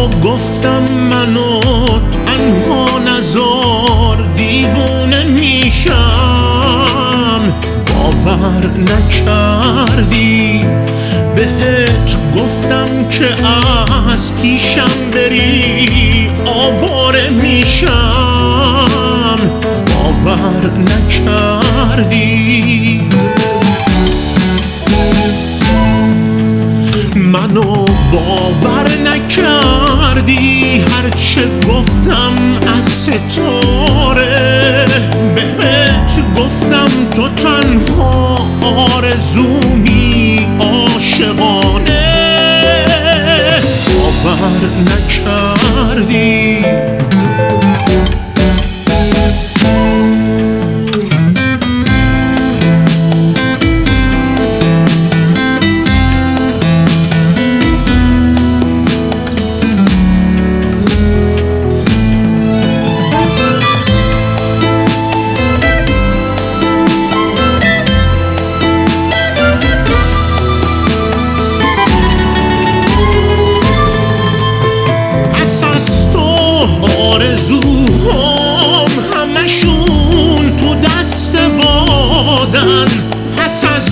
گفتم منو تنها نذار دیوونه میشم، باور نکردی. بهت گفتم که از پیشم بری آواره میشم، باور نکردی. منو باور نکردی، هرچه گفتم از ستاره. بهت گفتم تو تنها آرزومی عاشقانه، باور نکردی. آرزوهام همشون تو دست بادن، پس از